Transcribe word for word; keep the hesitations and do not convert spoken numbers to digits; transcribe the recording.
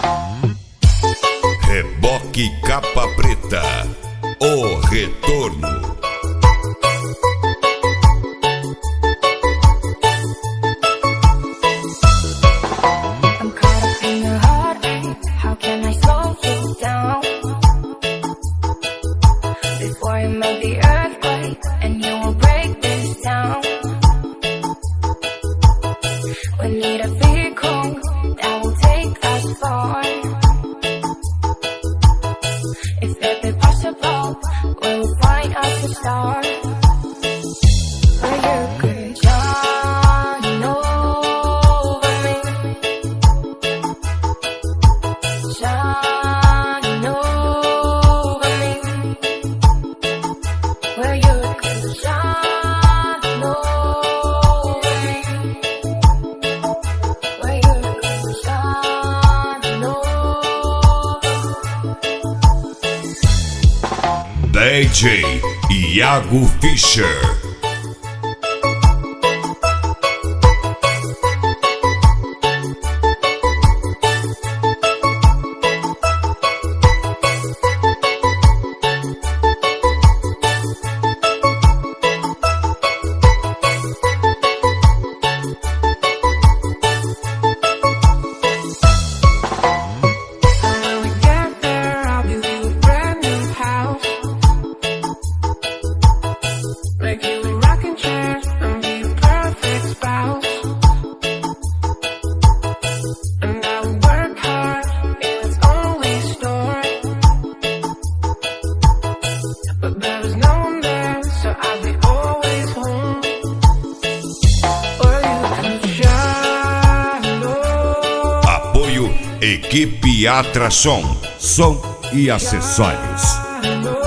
Reboque Capa Preta, o retorno. I'm caught up in your heartache. How can I slow you down before you make the earthquake and you will break this down? We need a vehicle that will take us far. If it be possible, we'll find us a star where you could shine over me, shine over me, where you could shine over me, where you could shine over me. D J Iago Fischer. Make you a rocking chair and be a perfect spouse. And I will work hard in its only store, but there is no one there, so I'll be always home. Or you can shine over. Apoio Equipe Atração, som e acessórios.